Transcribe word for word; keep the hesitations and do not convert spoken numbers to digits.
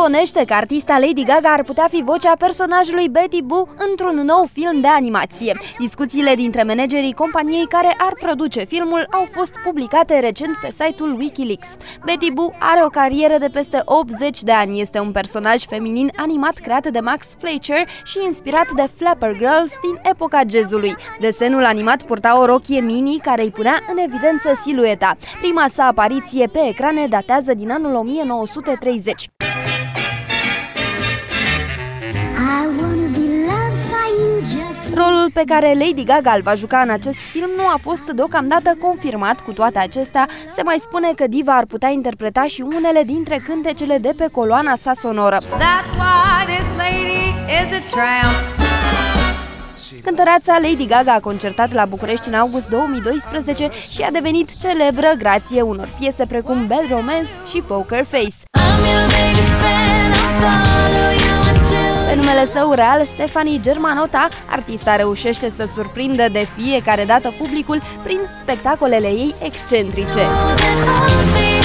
Zvonește că artista Lady Gaga ar putea fi vocea personajului Betty Boo într-un nou film de animație. Discuțiile dintre managerii companiei care ar produce filmul au fost publicate recent pe site-ul Wikileaks. Betty Boo are o carieră de peste optzeci de ani. Este un personaj feminin animat creat de Max Fleischer și inspirat de Flapper Girls din epoca jazzului. Desenul animat purta o rochie mini care îi punea în evidență silueta. Prima sa apariție pe ecrane datează din anul o mie nouă sute treizeci. Rolul pe care Lady Gaga îl va juca în acest film nu a fost deocamdată confirmat. Cu toate acestea, se mai spune că diva ar putea interpreta și unele dintre cântecele de pe coloana sa sonoră. Cântăreața Lady Gaga a concertat la București în august două mii doisprezece și a devenit celebră grație unor piese precum Bad Romance și Poker Face. Pe numele său real, Stefani Germanotta, artista reușește să surprindă de fiecare dată publicul prin spectacolele ei excentrice.